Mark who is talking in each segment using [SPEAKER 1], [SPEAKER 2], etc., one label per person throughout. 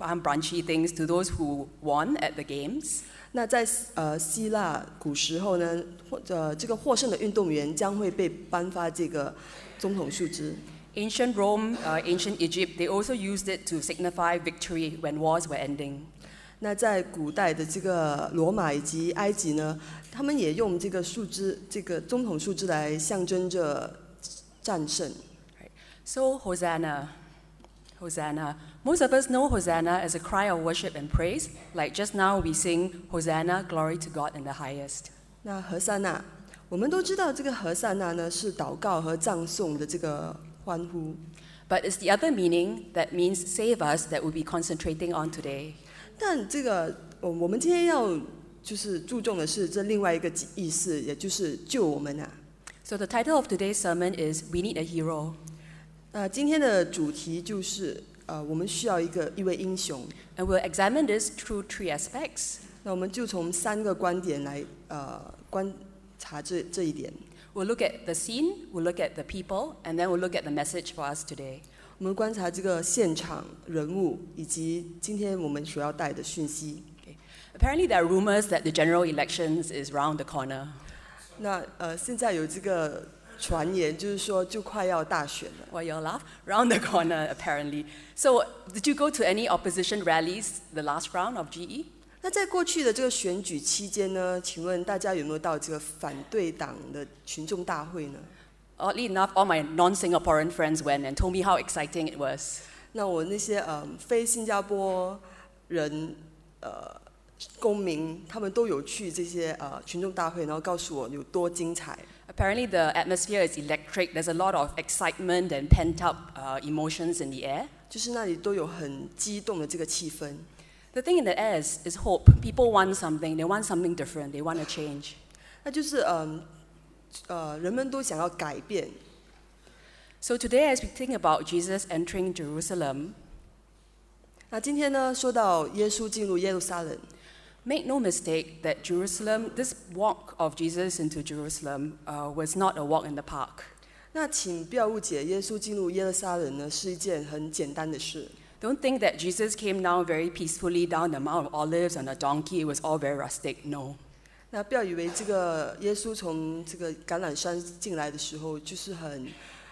[SPEAKER 1] branchy things to those who won at the games.
[SPEAKER 2] 那在希腊古时候呢，这个获胜的运动员将会被颁发这个总统树枝。
[SPEAKER 1] Ancient Rome, ancient Egypt, they also used it to signify victory when wars were ending.
[SPEAKER 2] 那在古代的这个罗马以及埃及呢，他们也用这个树枝，这个总统树枝来象征着战胜。
[SPEAKER 1] Right. So Hosanna, Hosanna. Most of us know Hosanna as a cry of worship and praise. Like just now we sing Hosanna, glory to God in the highest.
[SPEAKER 2] 那和散那，我们都知道这个和散那呢是祷告和赞颂的这个欢呼。
[SPEAKER 1] But it's the other meaning that means save us that we'll be concentrating on today.
[SPEAKER 2] 但这个我们今天要就是注重的是这另外一个意思，也就是救我们啊。
[SPEAKER 1] So the title of today's sermon is We Need a Hero.
[SPEAKER 2] 今天的主题就是我们需要一位英雄。
[SPEAKER 1] And we'll examine this through three aspects.
[SPEAKER 2] 那我们就从3个观点来观察这一点。
[SPEAKER 1] We'll look at the scene, we'll look at the people, and then we'll look at the message for us today.
[SPEAKER 2] 我们观察这个现场人物，以及今天我们所要带的讯息。
[SPEAKER 1] Okay. Apparently there are rumors that the general elections is round the corner.
[SPEAKER 2] 那现在有这个传言，就是说就快要大选了。
[SPEAKER 1] Well, you'll laugh. Round the corner, apparently. So, did you go to any opposition rallies the last round of GE?
[SPEAKER 2] 那在过去的这个选举期间呢，请问大家有没有到这个反对党的群众大会呢？
[SPEAKER 1] Oddly enough, all my non-Singaporean friends went and told me how exciting it was.
[SPEAKER 2] 那我那些非新加坡人公民，他们都有去这些群众大会，然后告诉我有多精彩。
[SPEAKER 1] Apparently, the atmosphere is electric. There's a lot of excitement and pent-up emotions in the air.
[SPEAKER 2] 就是那里都有很激动的这个气氛。
[SPEAKER 1] The thing in the air is hope. People want something. They want something different. They want a change.
[SPEAKER 2] 那就是人们都想要改变。
[SPEAKER 1] So today, as we think about Jesus entering Jerusalem,
[SPEAKER 2] 那今天呢，说到耶稣进入耶路撒冷。
[SPEAKER 1] make no mistake that Jerusalem, this walk of Jesus into Jerusalem, was not a walk in the park.
[SPEAKER 2] 那请不要误解，耶稣进入耶路撒冷呢是一件很简单的事。
[SPEAKER 1] Don't think that Jesus came down very peacefully down the Mount of Olives on a donkey. It was all very rustic. No.
[SPEAKER 2] 那不要以为这个耶稣从这个橄榄山进来的时候，就是很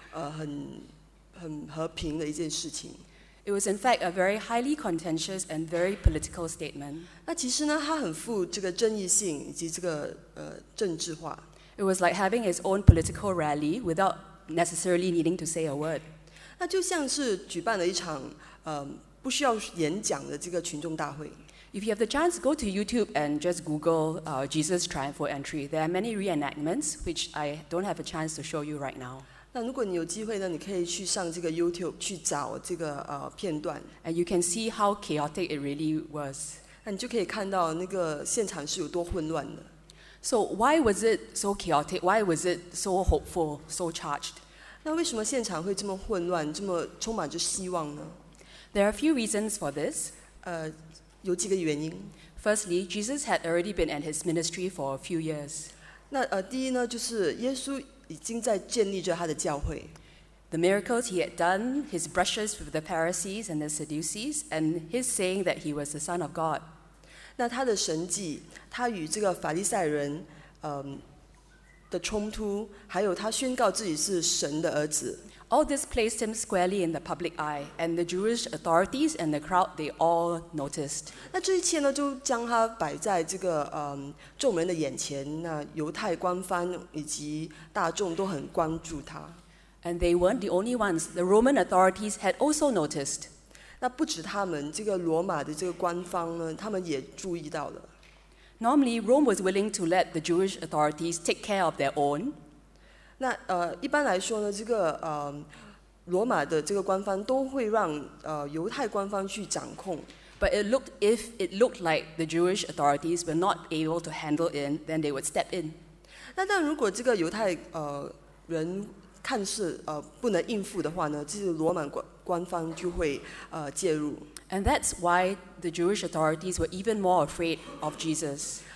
[SPEAKER 2] 和平的一件事情。
[SPEAKER 1] It was in fact a very highly contentious and very political statement.
[SPEAKER 2] 那其实呢，它很富这个争议性以及这个政治化。
[SPEAKER 1] It was like having its own political rally without necessarily needing to say a word.
[SPEAKER 2] 那就像是举办了一场不需要演讲的这个群众大会。
[SPEAKER 1] If you have the chance, go to YouTube and just Google Jesus Triumphal Entry. There are many reenactments, which I don't have a chance to show you right now.
[SPEAKER 2] 那如果你有机会呢，你可以去上这个 YouTube 去找这个片段，
[SPEAKER 1] And you can see how chaotic it really was.
[SPEAKER 2] 那你就可以看到那个现场是有多混乱的。
[SPEAKER 1] So why was it so chaotic? Why was it so hopeful, so charged?
[SPEAKER 2] 那为什么现场会这么混乱，这么充满着希望呢？
[SPEAKER 1] There are a few reasons for this.
[SPEAKER 2] 有几个原因。
[SPEAKER 1] Firstly, Jesus had already been at his ministry for a few years.
[SPEAKER 2] 那第一呢，就是耶稣已经在建立着他的教会。
[SPEAKER 1] The miracles he had done, his brushes with the Pharisees and the Sadducees, and his saying that he was the Son of God.
[SPEAKER 2] 那他的神迹，他与这个法利赛人的冲突，还有他宣告自己是神的儿子。
[SPEAKER 1] All this placed him squarely in the public eye, and the Jewish authorities and the crowd, they all noticed.
[SPEAKER 2] 那这一切呢，就将他摆在这个众人的眼前。那犹太官方以及大众都很关注他。
[SPEAKER 1] And they weren't the only ones. The Roman authorities had also noticed.
[SPEAKER 2] 那不止他们，这个罗马的这个官方呢，他们也注意到了。
[SPEAKER 1] Normally, Rome was willing to let the Jewish authorities take care of their own.
[SPEAKER 2] 那一般来说呢，这个罗马的这个官方都会让犹太官方去掌控。
[SPEAKER 1] But if it looked like the Jewish authorities were not able to handle it, then they would step in.
[SPEAKER 2] 那但如果这个犹太人看似不能应付的话呢，这个罗马官方就会介入。
[SPEAKER 1] And that's why the Jewish authorities were even more afraid of Jesus.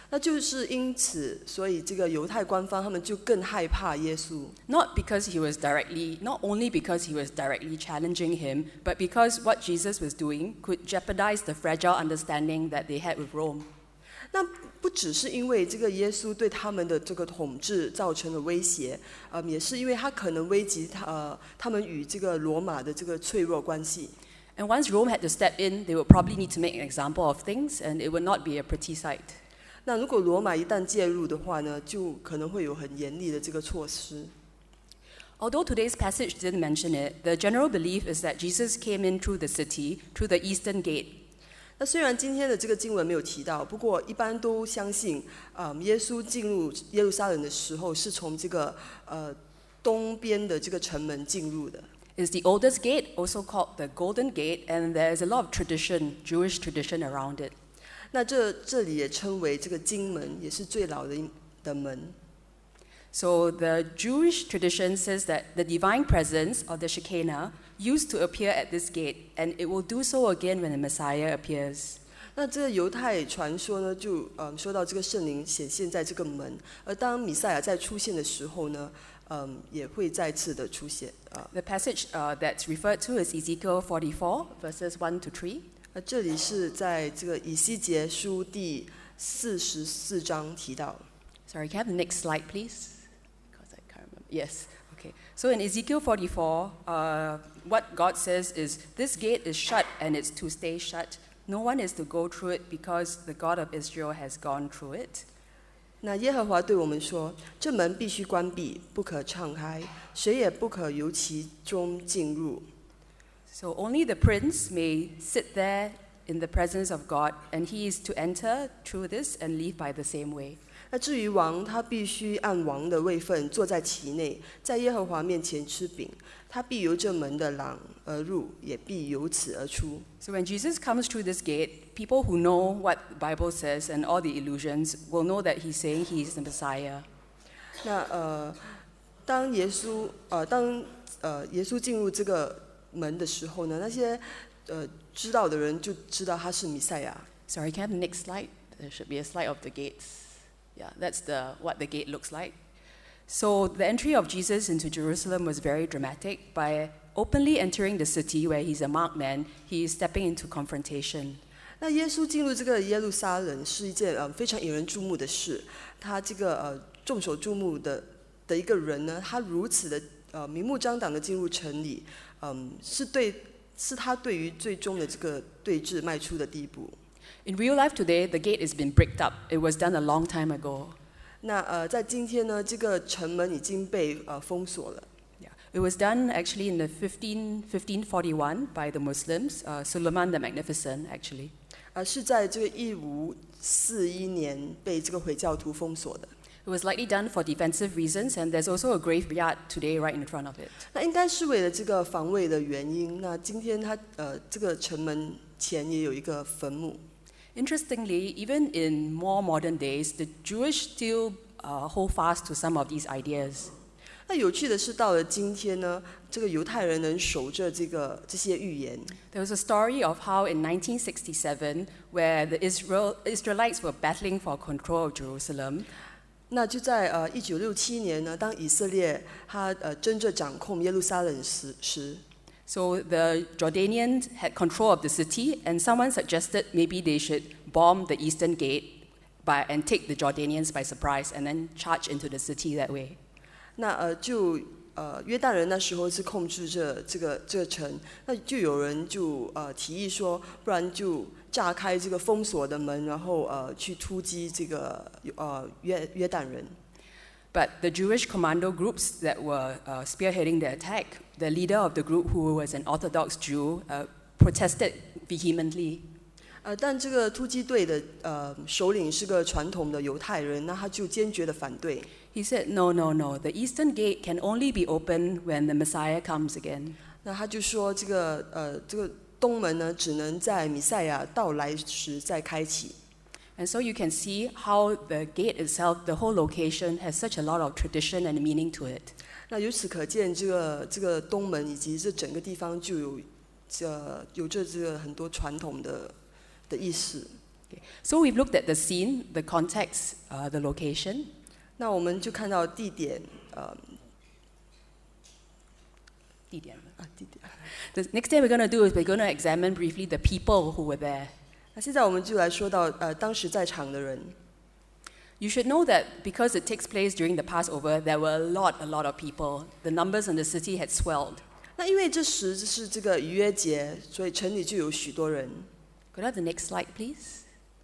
[SPEAKER 2] 那就是因此，所以这个犹太官方他们就更害怕耶稣。
[SPEAKER 1] Not only because he was directly challenging him, but because what Jesus was doing could jeopardize the fragile understanding that they had with Rome.
[SPEAKER 2] 那不只是因为这个耶稣对他们的这个统治造成了威胁，也是因为他可能危及他们与这个罗马的这个脆弱关系。
[SPEAKER 1] And once Rome had to step in, they would probably need to make an example of things, and it would not be a pretty sight.
[SPEAKER 2] 那如果罗马一旦介入的话呢，就可能会有很严厉的这个措施。
[SPEAKER 1] Although today's passage didn't mention it, the general belief is that Jesus came in through the city, through the eastern gate.
[SPEAKER 2] 那虽然今天的这个经文没有提到，不过一般都相信，耶稣进入耶路撒冷的时候是从这个东边的这个城门进入的。
[SPEAKER 1] It's the oldest gate, also called the Golden Gate, and there's a lot of tradition, Jewish tradition around it.
[SPEAKER 2] 那这里也称为这个金门，也是最老的门。
[SPEAKER 1] So the Jewish tradition says that the divine presence, or the Shekinah, used to appear at this gate, and it will do so again when the Messiah appears.
[SPEAKER 2] 那这个犹太传说呢，就说到这个圣灵显现在这个门，而当弥赛亚再出现的时候呢，也会再次的出现。
[SPEAKER 1] The passage that's referred to is Ezekiel 44, verses 1 to 3.
[SPEAKER 2] 这里是在这个以西结书第44章提到。
[SPEAKER 1] Sorry, can I have the next slide, please? Because I can't remember. Yes. Okay. So in Ezekiel 44, what God says is, "This gate is shut, and it's to stay shut. No one is to go through it, because the God of Israel has gone through it."
[SPEAKER 2] 那耶和华对我们说：“这门必须关闭，不可敞开，谁也不可由其中进入。”
[SPEAKER 1] So only the prince may sit there in the presence of God, and he is to enter through this and leave by the same way.
[SPEAKER 2] 那至于王，他必须按王的位分坐在其内，在耶和华面前吃饼。他必由这门的廊而入，也必由此而出。
[SPEAKER 1] So when Jesus comes through this gate, people who know what the Bible says and all the illusions will know that he's saying he's the Messiah.
[SPEAKER 2] 那当耶稣进入这个门的时候呢，那些知道的人就知道他是弥赛亚。
[SPEAKER 1] Sorry, can I have the next slide? There should be a slide of the gates. Yeah, that's what the gate looks like. So the entry of Jesus into Jerusalem was very dramatic. By openly entering the city where he's a marked man, he is stepping into confrontation.
[SPEAKER 2] 那耶稣进入这个耶路撒冷是一件非常引人注目的事。他这个众所注目的一个人呢，他如此的明目张胆的进入城里，是他对于最终的这个对峙迈出的第一步。
[SPEAKER 1] In real life today, the gate has been bricked up. It was done a long time ago.
[SPEAKER 2] 那在今天呢，这个城门已经被封锁了。
[SPEAKER 1] Yeah. It was done actually in the 1541 by the Muslims, Suleiman the Magnificent actually.
[SPEAKER 2] 是在这个1541年被这个回教徒封锁的。
[SPEAKER 1] It was likely done for defensive reasons, and there's also a graveyard today right in front of it.
[SPEAKER 2] 那应该是为了这个防卫的原因。那今天它这个城门前也有一个坟墓。
[SPEAKER 1] Interestingly, even in more modern days, the Jewish still hold fast to some of these ideas.
[SPEAKER 2] 那有趣的是，到了今天呢，这个犹太人能守着这些预言。
[SPEAKER 1] There was a story of how in 1967, where the Israelites were battling for control of Jerusalem.
[SPEAKER 2] 那就在1967年呢，当以色列他真正掌控耶路撒冷时。
[SPEAKER 1] So the Jordanians had control of the city, and someone suggested maybe they should bomb the eastern gate and take the Jordanians by surprise, and then charge into the city that way.
[SPEAKER 2] 那约旦人那时候是控制这个城，那就有人就提议说，不然就炸开这个封锁的门，然后去突击这个约旦人。
[SPEAKER 1] But the Jewish commando groups that were spearheading the attack, the leader of the group, who was an Orthodox Jew, protested vehemently.
[SPEAKER 2] 但这个突击队的首领是个传统的犹太人，那他就坚决的反对。
[SPEAKER 1] He said, "No, no, no. The eastern gate can only be opened when the Messiah comes again."
[SPEAKER 2] 那他就说，这个东门呢，只能在弥赛亚到来时再开启。
[SPEAKER 1] And so you can see how the gate itself, the whole location, has such a lot of tradition and meaning to it.
[SPEAKER 2] 那由此可见，这个东门以及这整个地方就有着这个很多传统的意思。
[SPEAKER 1] Okay. So we've looked at the scene, the context, the location.
[SPEAKER 2] 那我们就看到地点，
[SPEAKER 1] 地点。
[SPEAKER 2] 地点。
[SPEAKER 1] The next thing we're going to do is we're going to examine briefly the people who were there.
[SPEAKER 2] 那现在我们就来说到当时在场的人。
[SPEAKER 1] You should know that because it takes place during the Passover, there were a lot of people. The numbers in the city had swelled.
[SPEAKER 2] 那因为这时是这个逾越节，所以城里就有许多人。
[SPEAKER 1] Could I have the next slide, please?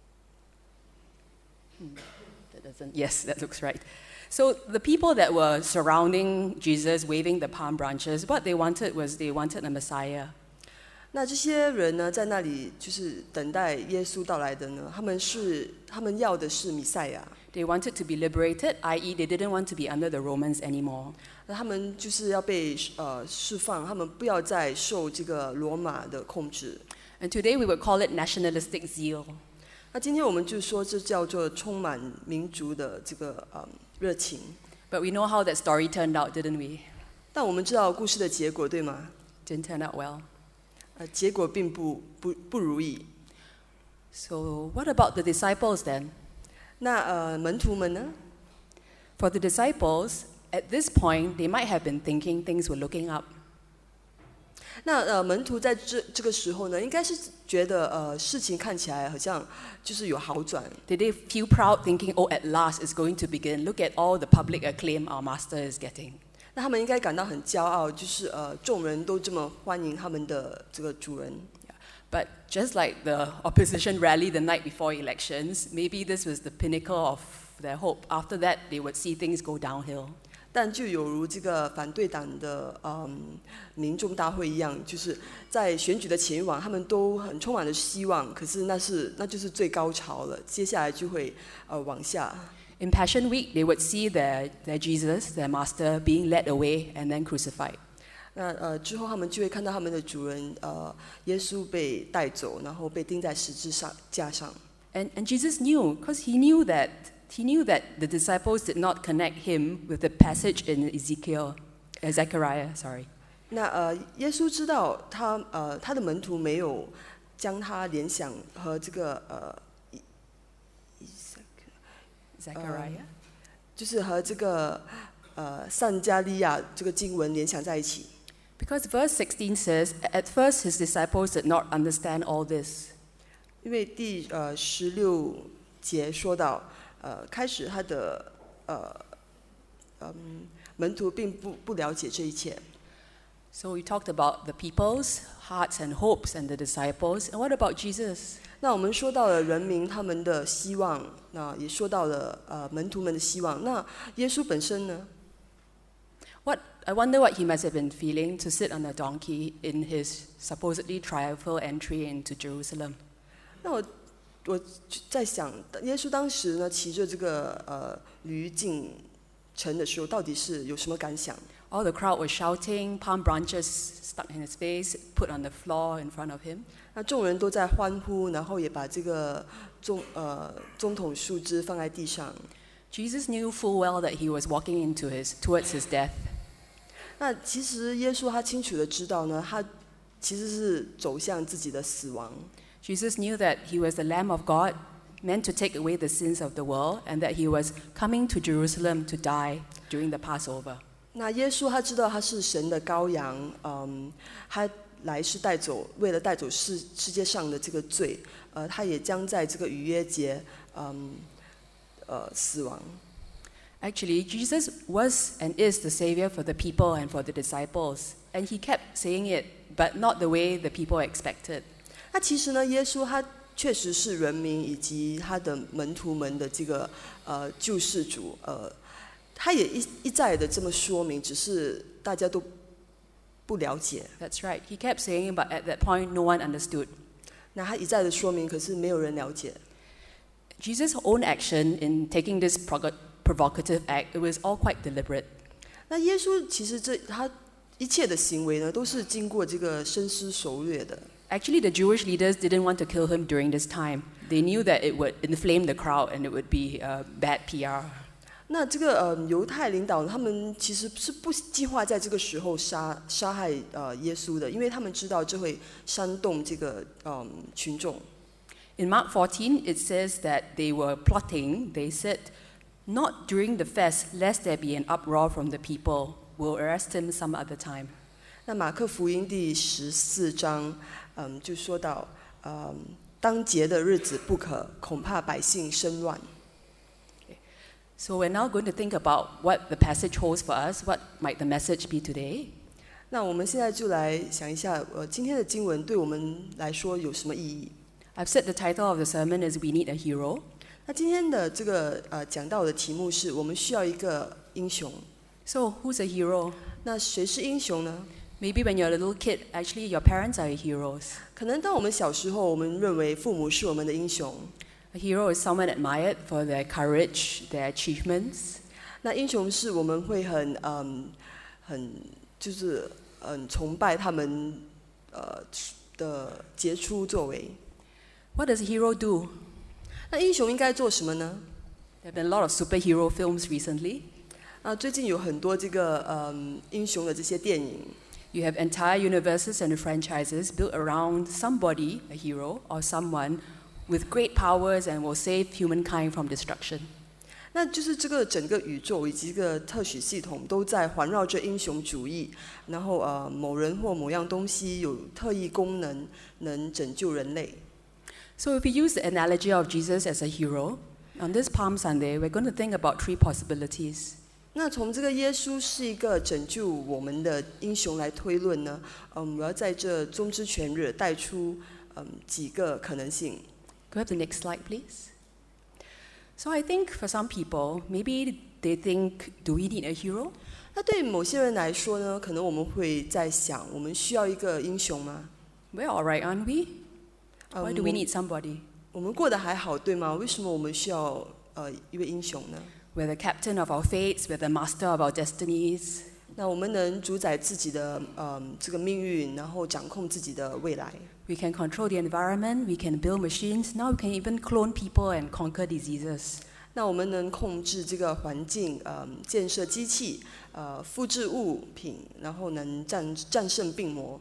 [SPEAKER 1] That doesn't. Yes, that looks right. So the people that were surrounding Jesus, waving the palm branches, what they wanted was they wanted a Messiah.
[SPEAKER 2] 那这些人呢，在那里就是等待耶稣到来的呢，他们要的是弥赛亚。
[SPEAKER 1] They wanted to be liberated, i.e., they didn't want to be under the Romans anymore.
[SPEAKER 2] 那他们就是要被释放，他们不要再受这个罗马的控制。
[SPEAKER 1] And today we would call it nationalistic zeal.
[SPEAKER 2] 那今天我们就说这叫做充满民族的这个热情。
[SPEAKER 1] But we know how that story turned out, didn't we?
[SPEAKER 2] 但我们知道故事的结果，对吗？
[SPEAKER 1] Didn't turn out well.
[SPEAKER 2] 结果并不如意。
[SPEAKER 1] So what about the disciples then?
[SPEAKER 2] 那门徒们呢？
[SPEAKER 1] For the disciples, at this point, they might have been thinking things were looking up.
[SPEAKER 2] 那门徒在这个时候呢，应该是觉得事情看起来好像就是有好转。
[SPEAKER 1] Did they feel proud, thinking, "Oh, at last it's going to begin. Look at all the public acclaim our master is getting."
[SPEAKER 2] 那他们应该感到很骄傲，就是众人都这么欢迎他们的这个主人。
[SPEAKER 1] But just like the opposition rally the night before elections, maybe this was the pinnacle of their hope. After that, they would see things go downhill.
[SPEAKER 2] 但就有如这个反对党的民众大会一样，就是在选举的前一晚，他们都很充满了希望，可是那就是最高潮了，接下来就会往下。
[SPEAKER 1] In Passion Week, they would see their Jesus, their master, being led away and then crucified.
[SPEAKER 2] 那之后他们就会看到他们的主人耶稣被带走，然后被钉在十字架上。
[SPEAKER 1] And Jesus knew, because he knew that the disciples did not connect him with the passage in Zechariah. Sorry.
[SPEAKER 2] 那耶稣知道他的门徒没有将他联想和这个
[SPEAKER 1] Zechariah.
[SPEAKER 2] 就是和这个撒加利亚这个经文联想在一起。
[SPEAKER 1] Because verse 16 says, at first his disciples did not understand all this.
[SPEAKER 2] 因为第16节说到，开始他的门徒并不了解这一切。
[SPEAKER 1] So we talked about the people's hearts and hopes and the disciples. And what about Jesus?
[SPEAKER 2] 那我们说到了人民他们的希望，那也说到了门徒们的希望。那耶稣本身呢？
[SPEAKER 1] I wonder what he must have been feeling to sit on a donkey in his supposedly triumphal entry into Jerusalem.
[SPEAKER 2] 那我在想，耶稣当时呢骑着这个驴进城的时候，到底是有什么感想？
[SPEAKER 1] All the crowd was shouting, palm branches stuck in his face, put on the floor in front of him.
[SPEAKER 2] 那众人都在欢呼，然后也把这个总统树枝放在地上。
[SPEAKER 1] Jesus knew full well that he was walking towards his death.
[SPEAKER 2] 那其实耶稣他清楚的知道呢，他其实是走向自己的死亡。
[SPEAKER 1] Jesus knew that he was the Lamb of God, meant to take away the sins of the world, and that he was coming to Jerusalem to die during the Passover.
[SPEAKER 2] 那耶稣他知道他是神的羔羊，他来是为了带走世界上的这个罪，他也将在这个逾越节，死亡。
[SPEAKER 1] Actually, Jesus was and is the Savior for the people and for the disciples. And he kept saying it, but not the way the people expected.
[SPEAKER 2] 那其实呢，耶稣他确实是人民以及他的门徒们的这个救世主，他也一再的这么说明，只是大家都不了解。
[SPEAKER 1] That's right. He kept saying, but at that point, no one understood.
[SPEAKER 2] 那他一再的说明，可是没有人了解。
[SPEAKER 1] Jesus' own action in taking this provocative act, it was all quite deliberate.
[SPEAKER 2] 那耶稣其实他一切的行为呢，都是经过这个深思熟虑的。
[SPEAKER 1] Actually, the Jewish leaders didn't want to kill him during this time. They knew that it would inflame the crowd and it would be bad PR.
[SPEAKER 2] 那这个犹太领导他们其实是不计划在这个时候杀害耶稣的，因为他们知道这会煽动这个群众。
[SPEAKER 1] In Mark 14, it says that they were plotting. They said, "Not during the fest, lest there be an uproar from the people. We'll arrest him some other time."
[SPEAKER 2] 那马可福音第14章，就说到，当节的日子不可，恐怕百姓生乱。
[SPEAKER 1] So we're now going to think about what the passage holds for us. What might the message be today?
[SPEAKER 2] 那我们现在就来想一下，今天的经文对我们来说有什么意义？
[SPEAKER 1] I've said the title of the sermon is "We Need a Hero."
[SPEAKER 2] 那今天的这个讲到的题目是我们需要一个英雄。
[SPEAKER 1] So who's a hero?
[SPEAKER 2] 那谁是英雄呢？
[SPEAKER 1] Maybe when you're a little kid, actually your parents are your heroes.
[SPEAKER 2] 可能当我们小时候，我们认为父母是我们的英雄。
[SPEAKER 1] A hero is someone admired for their courage, their achievements.
[SPEAKER 2] 那英雄是我们会很就是崇拜他们的杰出作为。
[SPEAKER 1] What does a hero do?
[SPEAKER 2] 那英雄应该做什么呢？
[SPEAKER 1] There have been a lot of superhero films recently.
[SPEAKER 2] 最近有很多这个英雄的这些电影。
[SPEAKER 1] You have entire universes and franchises built around somebody, a hero, or someone with great powers and will save humankind from destruction.
[SPEAKER 2] 那就是这个整个宇宙以及这个特许系统都在环绕着英雄主义，然后某人或某样东西有特异功能，能拯救人类。
[SPEAKER 1] So if we use the analogy of Jesus as a hero, on this Palm Sunday, we're going to think about 3 possibilities.
[SPEAKER 2] 那从这个耶稣是一个拯救我们的英雄来推论呢，我要在这宗之全日带出几个可能性。
[SPEAKER 1] Go have the next slide, please. So I think for some people, maybe they think, do we need a hero?
[SPEAKER 2] 那对某些人来说呢，可能我们会在想，我们需要一个英雄吗？
[SPEAKER 1] We're all right, aren't we? Why do we need somebody?
[SPEAKER 2] 我们过得还好，对吗？为什么我们需要一位英雄呢？
[SPEAKER 1] We're the captain of our fates, we're the master of our destinies.
[SPEAKER 2] 那我们能主宰自己的这个命运，然后掌控自己的未来。
[SPEAKER 1] We can control the environment, we can build machines, now we can even clone people and conquer diseases.
[SPEAKER 2] 那我们能控制这个环境，建设机器，复制物品，然后能战胜病魔。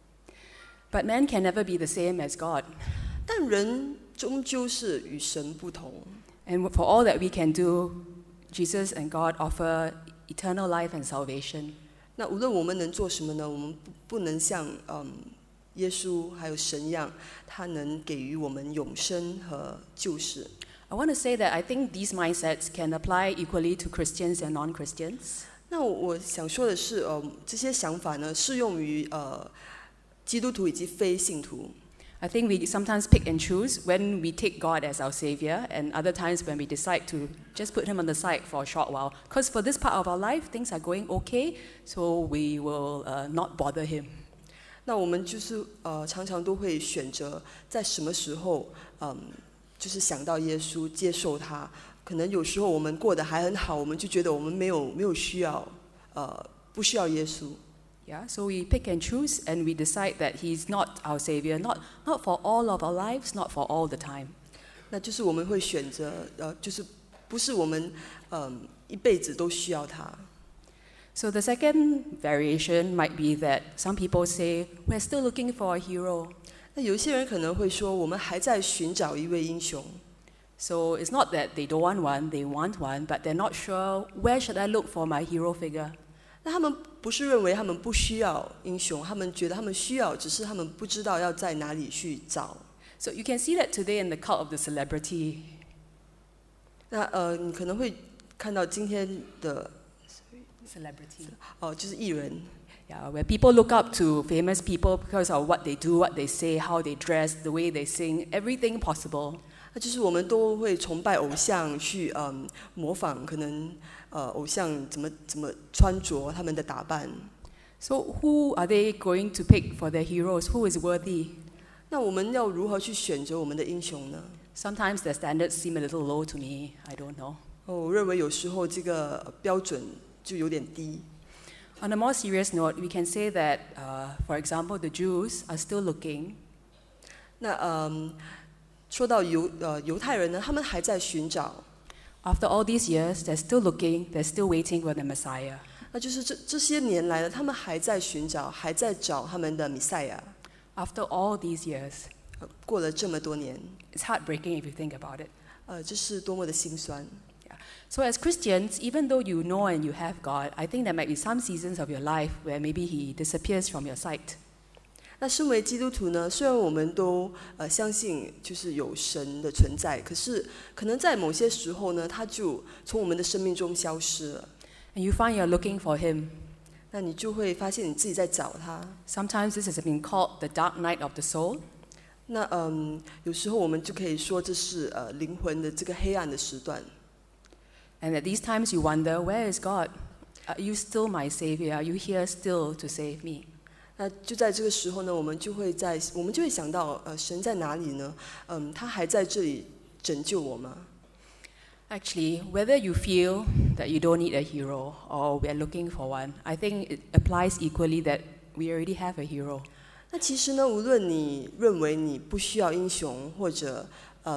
[SPEAKER 1] But man can never be the same as God.
[SPEAKER 2] 但人终究是与神不同。
[SPEAKER 1] And for all that we can do, Jesus and God offer eternal life and salvation.
[SPEAKER 2] 那无论我们能做什么呢？我们不能像耶稣还有神一样，他能给予我们永生和救世。
[SPEAKER 1] I want to say that I think these mindsets can apply equally to Christians and non-Christians.
[SPEAKER 2] 那我想说的是，这些想法呢，适用于基督徒以及非信徒。
[SPEAKER 1] I think we sometimes pick and choose when we take God as our Savior, and other times when we decide to just put Him on the side for a short while. Because for this part of our life, things are going okay, so we will not bother Him.
[SPEAKER 2] 那我们就是常常都会选择在什么时候，就是想到耶稣，接受他。可能有时候我们过得还很好，我们就觉得我们没有需要，不需要耶稣。
[SPEAKER 1] Yeah, so we pick and choose, and we decide that He's not our Savior, not for all of our lives, not for all the time.
[SPEAKER 2] 那就是我们会选择，就是不是我们一辈子都需要他。
[SPEAKER 1] So the second variation might be that some people say, we're still looking for a hero.
[SPEAKER 2] 那有一些人可能会说，我们还在寻找一位英雄。
[SPEAKER 1] So it's not that they don't want one, they want one, but they're not sure, where should I look for my hero figure?
[SPEAKER 2] 那他们不是认为他们不需要英雄，他们觉得他们需要，只是他们不知道要在哪里去找。
[SPEAKER 1] So you can see that today in the cult of the celebrity.
[SPEAKER 2] 那你可能会看到今天的
[SPEAKER 1] Celebrity.
[SPEAKER 2] 就是艺人。
[SPEAKER 1] Yeah, where people look up to famous people because of what they do, what they say, how they dress, the way they sing, everything possible.
[SPEAKER 2] 那就是我们都会崇拜偶像，去模仿可能偶像怎么穿着，他们的打扮。
[SPEAKER 1] So who are they going to pick for their heroes? Who is worthy?
[SPEAKER 2] 那我们要如何去选择我们的英雄呢？
[SPEAKER 1] Sometimes the standards seem a little low to me. I don't know.
[SPEAKER 2] 我认为有时候这个标准就有点低。
[SPEAKER 1] On a more serious note, we can say that, for example, the Jews are still looking.
[SPEAKER 2] 那说到犹太人呢，他们还在寻找。
[SPEAKER 1] After all these years, they're still looking, they're still waiting for the Messiah.
[SPEAKER 2] 那就是这些年来呢，他们还在寻找，还在找他们的弥赛亚。
[SPEAKER 1] After all these years,
[SPEAKER 2] 过了这么多年，
[SPEAKER 1] It's heartbreaking if you think about it.
[SPEAKER 2] 这是多么的心酸。
[SPEAKER 1] So as Christians, even though you know and you have God, I think there might be some seasons of your life where maybe He disappears from your sight.
[SPEAKER 2] 那身为基督徒呢，虽然我们都相信就是有神的存在，可是可能在某些时候呢，他就从我们的生命中消失了。
[SPEAKER 1] And you find you're looking for Him.
[SPEAKER 2] 那你就会发现你自己在找他。
[SPEAKER 1] Sometimes this has been called the dark night of the soul.
[SPEAKER 2] 那有时候我们就可以说这是灵魂的这个黑暗的时段。
[SPEAKER 1] And at these times you wonder, where is God? Are you still my Savior? Are you here still to save me?
[SPEAKER 2] 那就在这个时候呢，我们就会想到，神在哪里呢？他还在这里拯救我吗？
[SPEAKER 1] Actually, whether you feel that you don't need a hero or we are looking for one, I think it applies equally that we already have a hero.
[SPEAKER 2] 那其实呢，无论你认为你不需要英雄，或者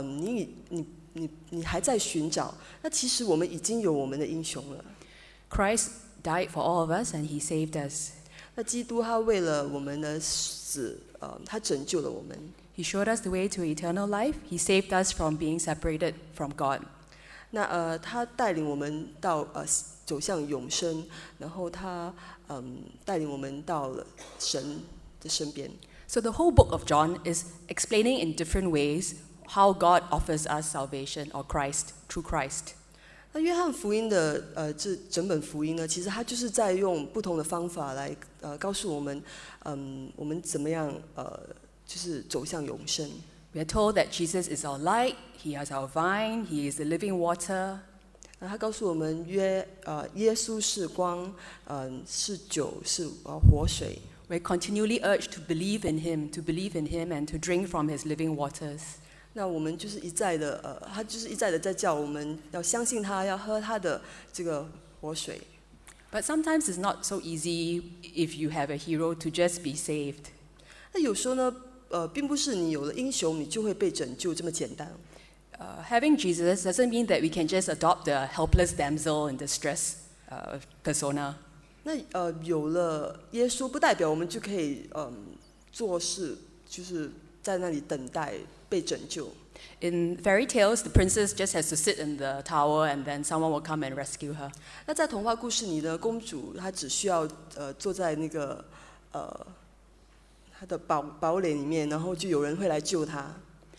[SPEAKER 2] 你还在寻找，那其实我们已经有我们的英雄了。
[SPEAKER 1] Christ died for all of us and He saved us.
[SPEAKER 2] 那基督他为了我们的死，他拯救了我们。
[SPEAKER 1] He showed us the way to eternal life. He saved us from being separated from God.
[SPEAKER 2] 那他带领我们到走向永生，然后他带领我们到了神的身边。
[SPEAKER 1] So the whole book of John is explaining in different ways how God offers us salvation or Christ through Christ.
[SPEAKER 2] 那约翰福音的这整本福音呢，其实他就是在用不同的方法来告诉我们，我们怎么样就是走向永生。
[SPEAKER 1] We are told that Jesus is our light, He is our vine, He is the living water.
[SPEAKER 2] 他告诉我们耶稣是光，是酒，是活水。
[SPEAKER 1] We're continually urged to believe in Him, and to drink from His living waters.
[SPEAKER 2] 那我们就是一再的他就是一再的在叫我们要相信他，要喝他的这个活水。
[SPEAKER 1] But sometimes it's not so easy if you have a hero to just be saved.
[SPEAKER 2] 那有时候呢，并不是你有了英雄，你就会被拯救这么简单。
[SPEAKER 1] Having Jesus doesn't mean that we can just adopt the helpless damsel in distress persona.
[SPEAKER 2] 那有了耶稣，不代表我们就可以做事，就是在那里等待被拯救。
[SPEAKER 1] In fairy tales, the princess just has to sit in the tower and then someone will come and rescue her.
[SPEAKER 2] 那在童话故事里的公主，她只需要坐在那个她的堡垒里面，然后就有人会来救她。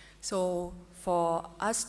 [SPEAKER 1] So for us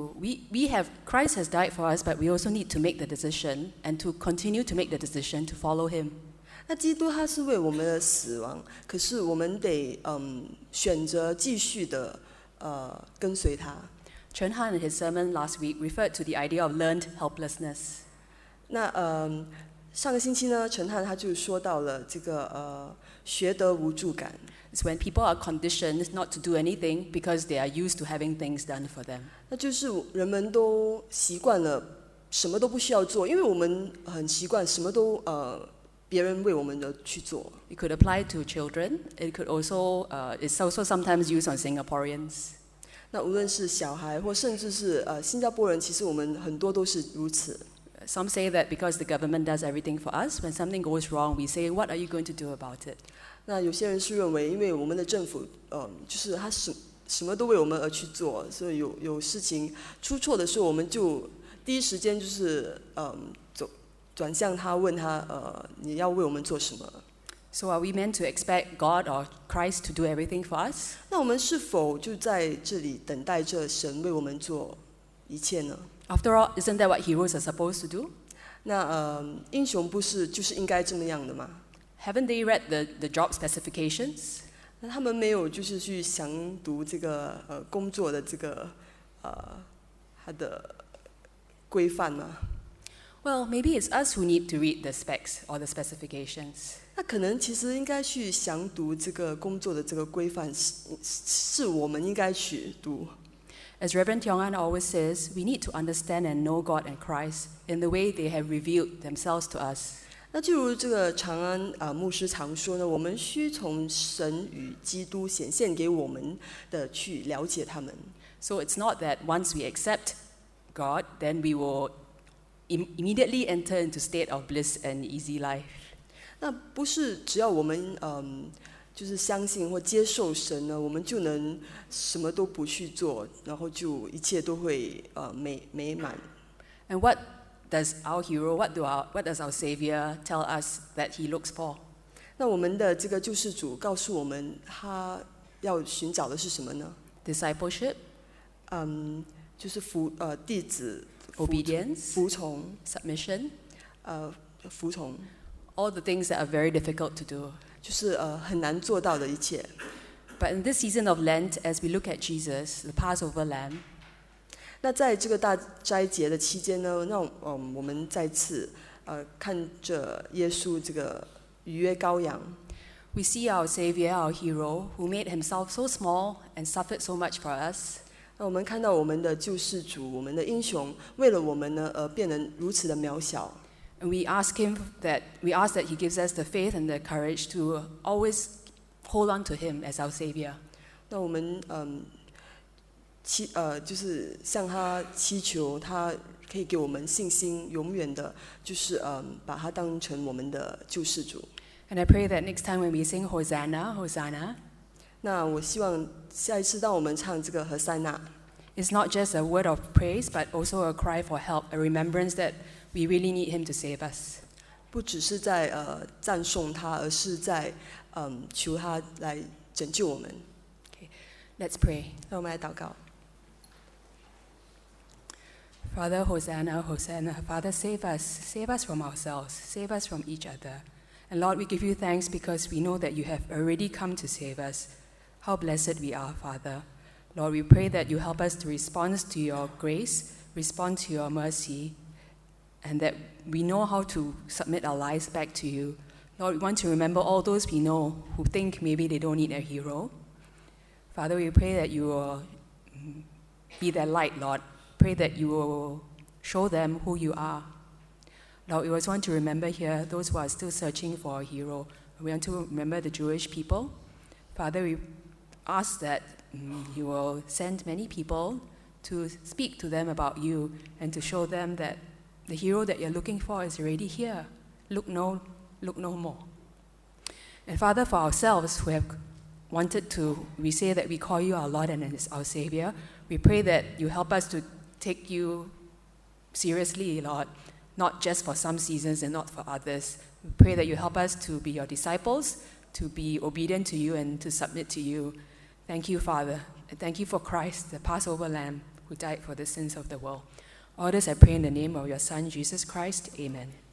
[SPEAKER 1] we have Christ has died for us, but we also need to make the decision and to continue to make the decision to follow Him.
[SPEAKER 2] 那基督他是为我们的死亡，可是我们得选择继续的跟随他。
[SPEAKER 1] Chen Han in his sermon last week referred to the idea of learned helplessness.
[SPEAKER 2] 那上个星期呢，陈汉他就说到了这个学得无助感。
[SPEAKER 1] It's when people are conditioned not to do anything because they are used to having things done for them.
[SPEAKER 2] 那就是人们都习惯了什么都不需要做，因为我们很习惯什么都别人为我们的去做。
[SPEAKER 1] It could apply to children. It could also it's also sometimes used on Singaporeans.
[SPEAKER 2] 那无论是小孩或甚至是新加坡人，其实我们很多都是如此。
[SPEAKER 1] Some say that because the government does everything for us, when something goes wrong, we say, "What are you going to do about it?"
[SPEAKER 2] 那有些人是认为，因为我们的政府就是他什么都为我们而去做，所以有事情出错的时候，我们就第一时间就是转向他，问他你要为我们做什么。
[SPEAKER 1] So are we meant to expect God or Christ to do everything for us?
[SPEAKER 2] 那我们是否就在这里等待着神为我们做一切呢？
[SPEAKER 1] After all, isn't that what heroes are supposed to do?
[SPEAKER 2] 那英雄不是就是应该这么样的吗？
[SPEAKER 1] Haven't they read the job specifications?
[SPEAKER 2] 那他们没有就是去详读这个工作的这个它的规范吗？
[SPEAKER 1] Well, maybe it's us who need to read the specs or the specifications.
[SPEAKER 2] 那可能其实应该去详读这个工作的这个规范，是我们应该去读。
[SPEAKER 1] As Reverend Tiong An always says, we need to understand and know God and Christ in the way they have revealed themselves to us.
[SPEAKER 2] 那就如这个长安牧师常说呢，我们需从神与基督显现给我们的去了解他们。
[SPEAKER 1] So it's not that once we accept God, then we will immediately enter into state of bliss and easy life.
[SPEAKER 2] 那不是只要我们就是相信或接受神呢，我们就能什么都不去做，然后就一切都会美满。
[SPEAKER 1] And what does our hero, what does our Savior tell us that he looks for?
[SPEAKER 2] 那我们的这个救世主告诉我们，他要寻找的是什么呢？
[SPEAKER 1] Discipleship,
[SPEAKER 2] 就是弟子
[SPEAKER 1] obedience,
[SPEAKER 2] 服从
[SPEAKER 1] submission,
[SPEAKER 2] 服从，
[SPEAKER 1] all the things that are very difficult to do.
[SPEAKER 2] 就是很难做到的一切。
[SPEAKER 1] But in this season of Lent, as we look at Jesus, the Passover Lamb,
[SPEAKER 2] 那在这个大斋节的期间呢，让我们再次看着耶稣这个逾越羔羊，
[SPEAKER 1] we see our Savior, our hero, who made himself so small and suffered so much for us.
[SPEAKER 2] 那我们看到我们的救世主，我们的英雄，为了我们呢而变得如此的渺小。
[SPEAKER 1] And we ask that he gives us the faith and the courage to always hold on to him as our Savior.
[SPEAKER 2] 那我们就是向他祈求，他可以给我们信心，永远的，就是把他当成我们的救世主。
[SPEAKER 1] And I pray that next time when we sing Hosanna, Hosanna,
[SPEAKER 2] 那我希望下一次当我们唱这个何塞纳，
[SPEAKER 1] it's not just a word of praise, but also a cry for help, a remembrance that we really need him to save us.
[SPEAKER 2] 不只是在赞颂他，而是在求他来拯救我们。
[SPEAKER 1] Okay, let's pray.
[SPEAKER 2] 让我们来祷告。
[SPEAKER 1] Father, Hosanna, Hosanna. Father, save us from ourselves, save us from each other. And Lord, we give you thanks because we know that you have already come to save us. How blessed we are, Father. Lord, we pray that you help us to respond to your grace, respond to your mercy, and that we know how to submit our lives back to you. Lord, we want to remember all those we know who think maybe they don't need a hero. Father, we pray that you will be their light, Lord. Pray that you will show them who you are. Lord, we also want to remember here those who are still searching for a hero. We want to remember the Jewish people. Father, we ask that you will send many people to speak to them about you and to show them that the hero that you're looking for is already here. Look no more. And Father, for ourselves who have wanted to, we say that we call you our Lord and our Savior, we pray that you help us to take you seriously, Lord, not just for some seasons and not for others. We pray that you help us to be your disciples, to be obedient to you and to submit to you. Thank you, Father. And thank you for Christ, the Passover Lamb, who died for the sins of the world. All this I pray in the name of your Son, Jesus Christ. Amen.